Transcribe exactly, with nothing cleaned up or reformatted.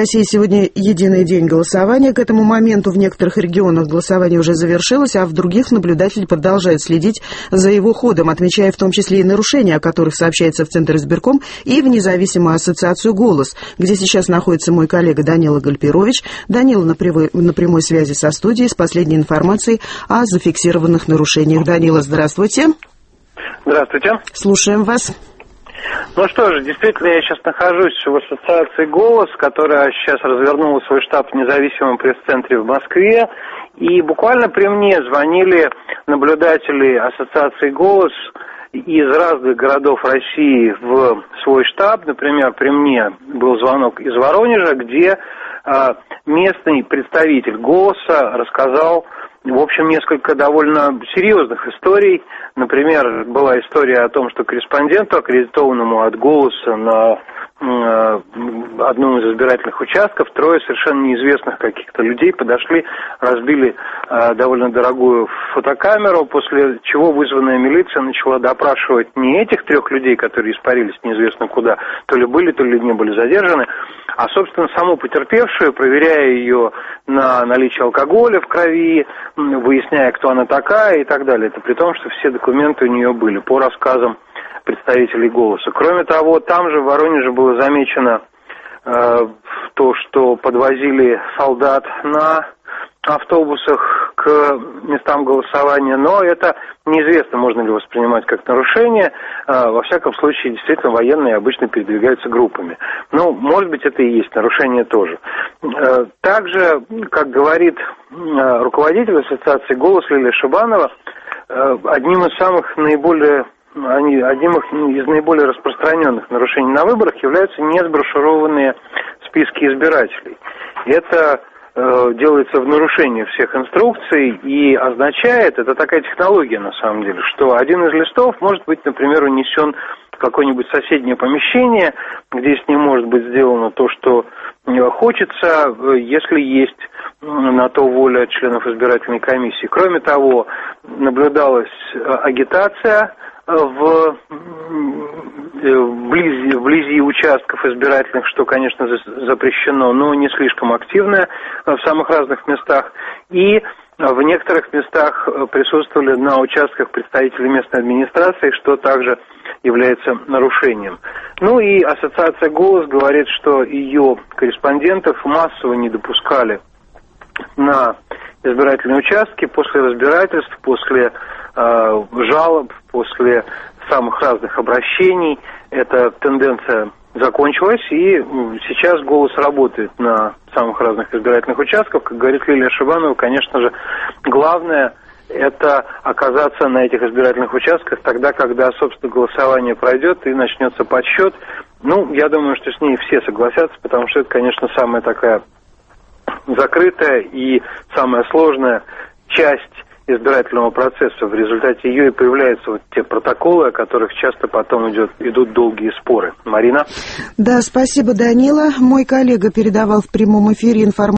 России сегодня единый день голосования. К этому моменту в некоторых регионах голосование уже завершилось, а в других наблюдатели продолжают следить за его ходом, отмечая в том числе и нарушения, о которых сообщается в Центр избирком и в независимую ассоциацию «Голос», где сейчас находится мой коллега Данила Гальперович. Данила на прямой, на прямой связи со студией с последней информацией о зафиксированных нарушениях. Данила, здравствуйте. Здравствуйте. Слушаем вас. Ну что же, действительно, я сейчас нахожусь в ассоциации «Голос», которая сейчас развернула свой штаб в независимом пресс-центре в Москве. И буквально при мне звонили наблюдатели ассоциации «Голос» из разных городов России в свой штаб. Например, при мне был звонок из Воронежа, где а, местный представитель «Голоса» рассказал, в общем, несколько довольно серьезных историй. Например, была история о том, что корреспонденту, аккредитованному от «Голоса» на э, одном из избирательных участков, трое совершенно неизвестных каких-то людей подошли, разбили э, довольно дорогую фотокамеру, после чего вызванная милиция начала допрашивать не этих трех людей, которые испарились неизвестно куда, то ли были, то ли не были задержаны, а, собственно, саму потерпевшую, проверяя ее на наличие алкоголя в крови, выясняя, кто она такая и так далее. Это при том, что все документы у нее были, по рассказам представителей «Голоса». Кроме того, там же в Воронеже было замечено э, то, что подвозили солдат на автобусах к местам голосования, но это неизвестно, можно ли воспринимать как нарушение. Во всяком случае, действительно, военные обычно передвигаются группами. Ну, может быть, это и есть нарушение тоже. Также, как говорит руководитель ассоциации «Голос» Лилия Шибанова, одним из самых наиболее, одним из наиболее распространенных нарушений на выборах являются несброшированные списки избирателей. Это делается в нарушении всех инструкций и означает, это такая технология на самом деле, что один из листов может быть, например, унесен в какое-нибудь соседнее помещение, где с ним может быть сделано то, что хочется, если есть на то воля членов избирательной комиссии. Кроме того, наблюдалась агитация в вблизи, вблизи участков избирательных, что, конечно, запрещено, но не слишком активное в самых разных местах. И в некоторых местах присутствовали на участках представители местной администрации, что также является нарушением. Ну и ассоциация «Голос» говорит, что ее корреспондентов массово не допускали на избирательные участки после разбирательств, после э, жалоб, после самых разных обращений. Эта тенденция закончилась, и сейчас «Голос» работает на самых разных избирательных участках. Как говорит Лилия Шибанова, конечно же, главное – это оказаться на этих избирательных участках тогда, когда, собственно, голосование пройдет и начнется подсчет. Ну, я думаю, что с ней все согласятся, потому что это, конечно, самая такая закрытая и самая сложная часть избирательного процесса. В результате ее и появляются вот те протоколы, о которых часто потом идет, идут долгие споры. Марина? Да, спасибо, Данила. Мой коллега передавал в прямом эфире информацию